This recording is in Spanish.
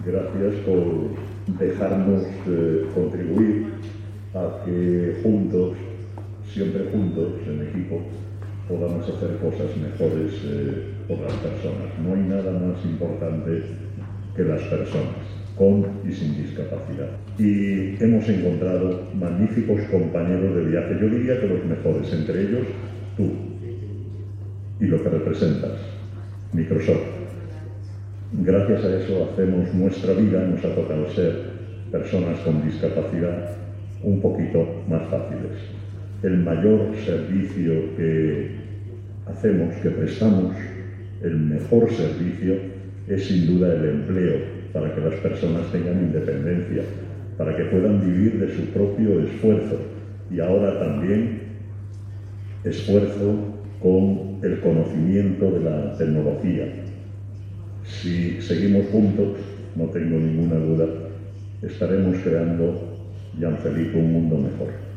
Gracias por dejarnos contribuir a que juntos, siempre juntos, en equipo, podamos hacer cosas mejores por las personas. No hay nada más importante que las personas, con y sin discapacidad. Y hemos encontrado magníficos compañeros de viaje, yo diría que los mejores, entre ellos tú y lo que representas, Microsoft. Gracias a eso hacemos nuestra vida, nos ha tocado ser personas con discapacidad un poquito más fáciles. El mayor servicio que hacemos, que prestamos, el mejor servicio es sin duda el empleo, para que las personas tengan independencia, para que puedan vivir de su propio esfuerzo y ahora también esfuerzo con el conocimiento de la tecnología. Si seguimos juntos, no tengo ninguna duda, estaremos creando, Jean Felipe, un mundo mejor.